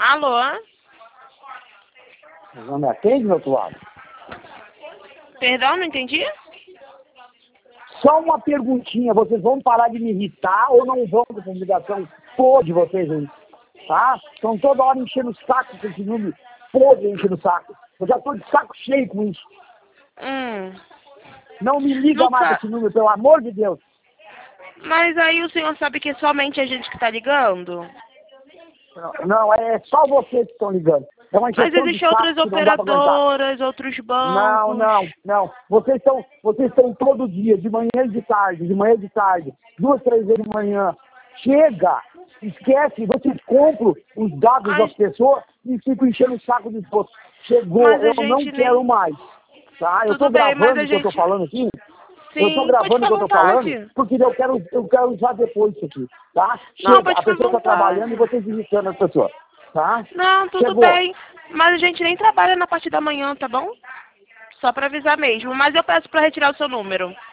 Alô? Não me atende, meu outro lado? Perdão, não entendi? Só uma perguntinha, vocês vão parar de me irritar ou não vão com a ligação toda de vocês aí? Tá? Estão toda hora enchendo o saco com esse número podre enchendo o saco. Eu já tô de saco cheio com isso. Não me liga mais com esse número, pelo amor de Deus. Mas aí o senhor sabe que é somente a gente que tá ligando? Não, é só vocês que estão ligando. É uma Mas injeção de existem saco outras que não dá pra aguentar. operadoras, outros bancos. Não. Vocês estão todo dia, de manhã e de tarde, 2, 3 vezes de manhã. Chega! Esquece, vocês compram os dados das pessoas e ficam enchendo o saco de todos. Chegou, eu não quero mais. Tá? Eu tô gravando o que eu tô falando aqui. Sim, eu tô gravando o que eu tô falando porque eu quero usar depois isso aqui. Tá? Chega, a pessoa tá trabalhando e vocês irritando as pessoas. Tá? Não, tudo bem. Mas a gente nem trabalha na parte da manhã, tá bom? Só pra avisar mesmo. Mas eu peço pra retirar o seu número.